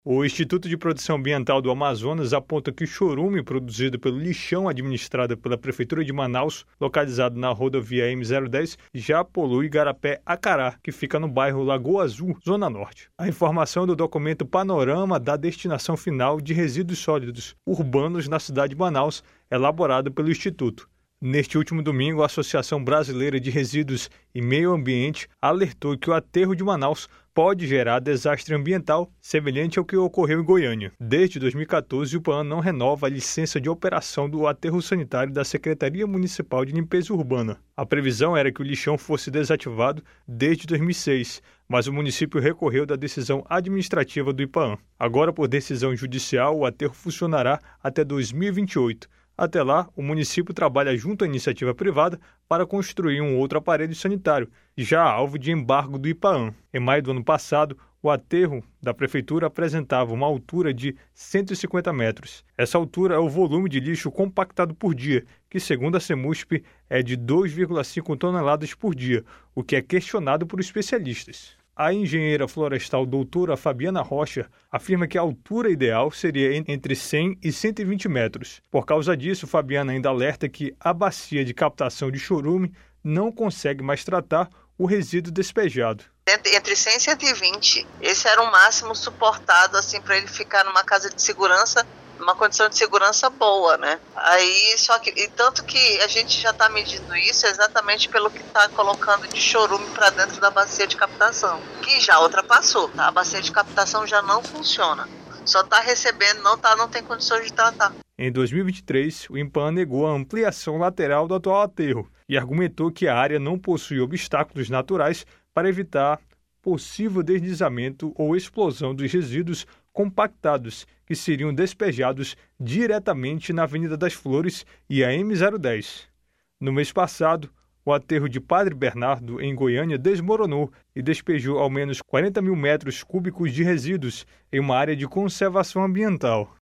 O Instituto de Proteção Ambiental do Amazonas aponta que o chorume produzido pelo lixão administrado pela Prefeitura de Manaus, localizado na rodovia M010, já polui Igarapé-Acará, que fica no bairro Lagoa Azul, Zona Norte. A informação do documento Panorama da Destinação Final de Resíduos Sólidos Urbanos na cidade de Manaus, elaborada pelo Instituto. Neste último domingo, a Associação Brasileira de Resíduos e Meio Ambiente alertou que o aterro de Manaus pode gerar desastre ambiental semelhante ao que ocorreu em Goiânia. Desde 2014, o IPAAM não renova a licença de operação do aterro sanitário da Secretaria Municipal de Limpeza Urbana. A previsão era que o lixão fosse desativado desde 2006, mas o município recorreu da decisão administrativa do IPAAM. Agora, por decisão judicial, o aterro funcionará até 2028. Até lá, o município trabalha junto à iniciativa privada para construir um outro aparelho sanitário, já alvo de embargo do IPAAM. Em maio do ano passado, o aterro da prefeitura apresentava uma altura de 150 metros. Essa altura é o volume de lixo compactado por dia, que, segundo a CEMUSP, é de 2,5 toneladas por dia, o que é questionado por especialistas. A engenheira florestal doutora Fabiana Rocha afirma que a altura ideal seria entre 100 e 120 metros. Por causa disso, Fabiana ainda alerta que a bacia de captação de chorume não consegue mais tratar o resíduo despejado. Entre 100 e 120, esse era o máximo suportado assim, para ele ficar numa casa de segurança, uma condição de segurança boa, né? Aí, só que, e tanto que a gente já está medindo isso exatamente pelo que está colocando de chorume para dentro da bacia de captação, que já ultrapassou, tá? A bacia de captação já não funciona, só está recebendo, não tem condições de tratar. Em 2023, o IPAAM negou a ampliação lateral do atual aterro e argumentou que a área não possui obstáculos naturais para evitar possível deslizamento ou explosão dos resíduos compactados que seriam despejados diretamente na Avenida das Flores e a M010. No mês passado, o aterro de Padre Bernardo, em Goiânia, desmoronou e despejou ao menos 40 mil metros cúbicos de resíduos em uma área de conservação ambiental.